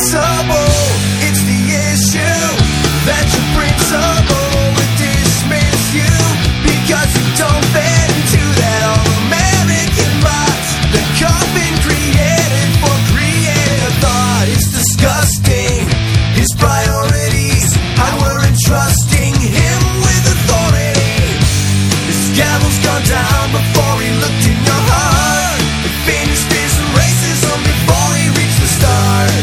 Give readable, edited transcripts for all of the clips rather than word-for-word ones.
invincible. It's the issue that your principle would dismiss you because you don't fit into that all-American box that Coffin created for creative thought. It's disgusting, his priorities, how we're entrusting him with authority. His gavel's gone down before he looked in your heart. He finished his racism before he reached the start.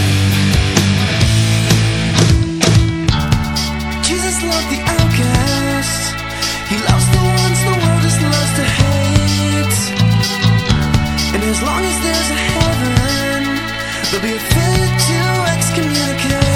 Jesus loved the outcast. He loves the ones the world just loves to hate. And as long as there's a heaven, there'll be a failure to excommunicate.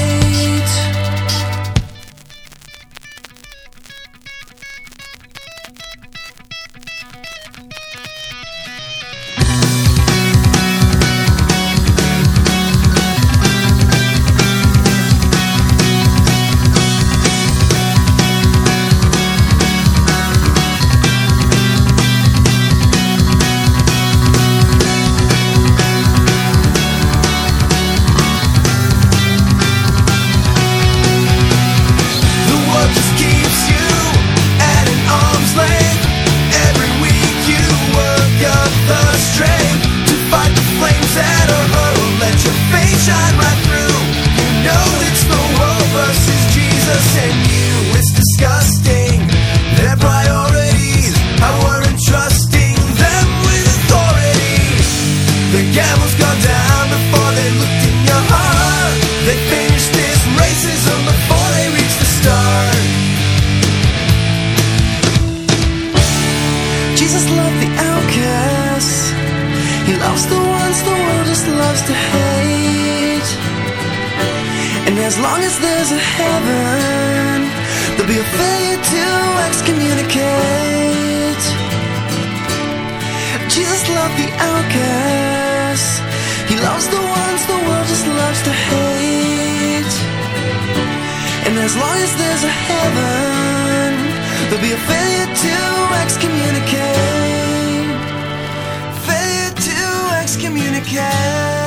Jesus loved the outcasts. He loves the ones the world just loves to hate. And as long as there's a heaven, there'll be a failure to excommunicate. Jesus loved the outcasts. He loves the ones the world just loves to hate. And as long as there's a heaven, there'll be a failure to excommunicate. Failure to excommunicate.